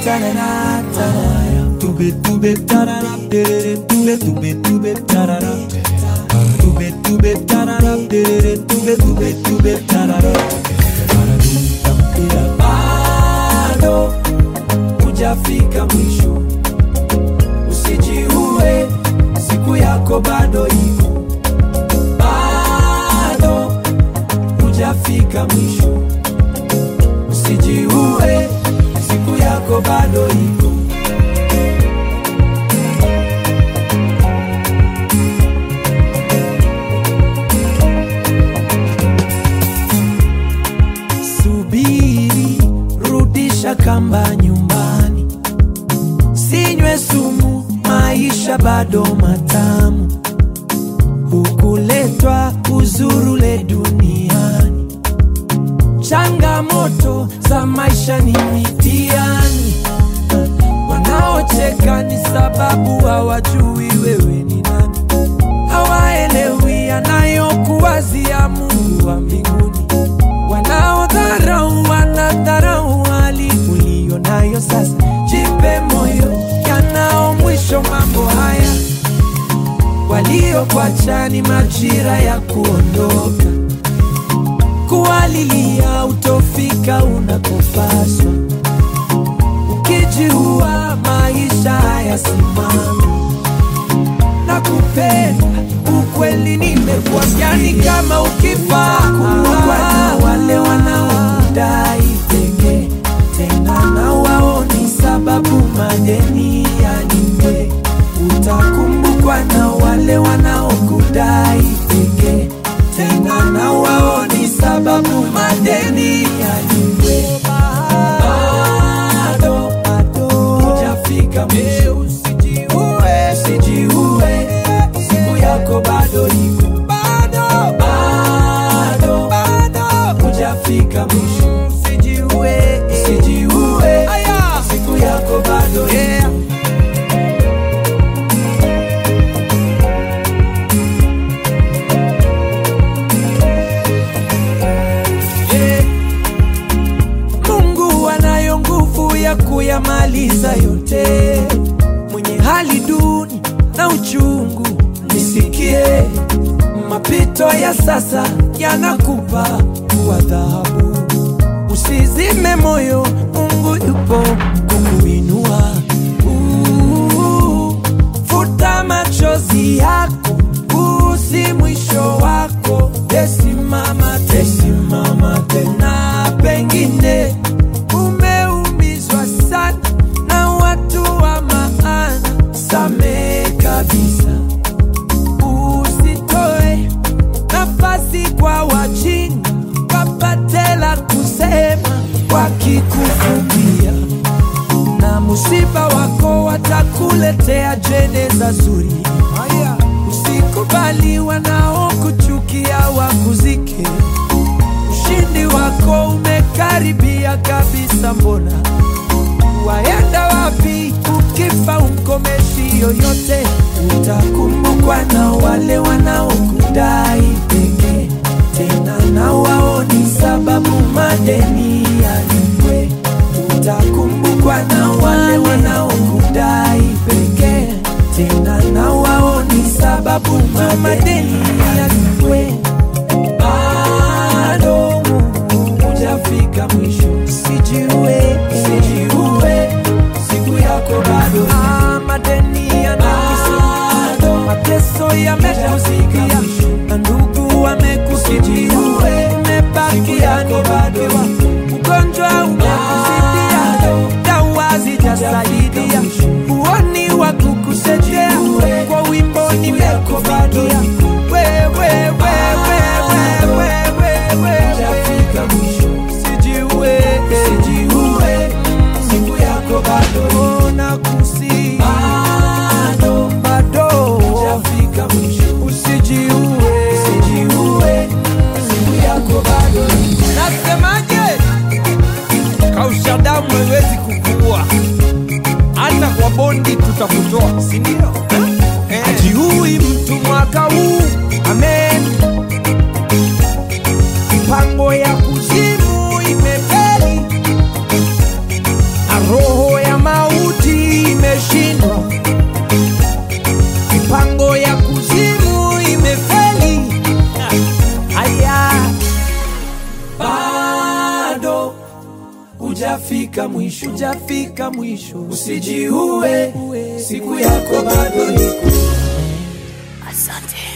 tarara tarara. Tube tube tarara terere tube tube tube tarara. Tube tube tarara terere tube tube tube tarara. Bado hujafika mwisho, usijiue, siku yako bado iko. Bado hujafika mwisho, usijiue, siku yako bado iko. Subiri, rudisha kamba nyumbani, sinywe sumu, maisha bado matamu. Hukuletwa uzurule duniani, changamoto za maisha ni mitihani. Wanaocheka ni sababu hawajui wewe ni nani, hawaelewi anayokuwazia Mungu wa mbinguni. Wanaodharau wanadharau hali ulio nayo sasa. Jipe moyo, yanao mwisho mambo haya. Waliokuacha ni majira ya kuondoka, kuwalilia utofika unakopaswa. Ukijiua maisha hayasimami. Nakupenda, ukweli nimekuambia, ni kama ukifa kuwa na wale wanaokudai pekee. Tena na wao ni sababu madeni yalipe. Utakumbukwa na wale wanaokudai pekee. Tena na wao ni sababu madeni yalipe. Bado hujafika mwisho, usijiue, siku yako bado iko. Bado hujafika mwisho, usijiue, siku yako bado iko. Mungu anayo nguvu ya kuyamaliza yote. Mwenye hali duni na uchungu nisikie, mapito ya sasa yanakupa kuwa dhahabu. Usizime moyo, Mungu yupo kukuinua. Futa machozi yako, si mwisho wako. Tesimama tena, pengine umeumizwa sana na watu wa maana. Samehe kabisa, usitoe nafasi kwa wajinga wapate la kusema wakikufumbia. Na musiba wako watakuletea jeneza zuri. Usikubali wanaokuchukia wakuzike. Ushindi wako umekaribia kabisa, mbona waenda wapi? Ukifa umkomeshi yoyote. Utakumbukwa na wale wanaokudai pekee. Tena na wao ni sababu madeni yalipwe. Utakumbukwa na wale wanaokudai pekee. Tena na wao ni sababu madeni yalipwe. Bado hujafika mwisho, usijiue, siku yako bado. Madeni yanakwisha, mateso yamekuzidia, na ndugu wamekusidia. Umebakia ni bado, ugonjwa umekuzidia, dawa hazijasaidia. Huoni wa kukusaidia, kwa wimbo nimekufikia. Wewe hujafika mwisho, usijiue, siku yako bado. Nakusihi, bado hujafika mwisho, usijiue, siku yako bado. Nasemaje? hujafika mwisho, hujafika mwisho. Usijiue, siku yako bado iko. Asante.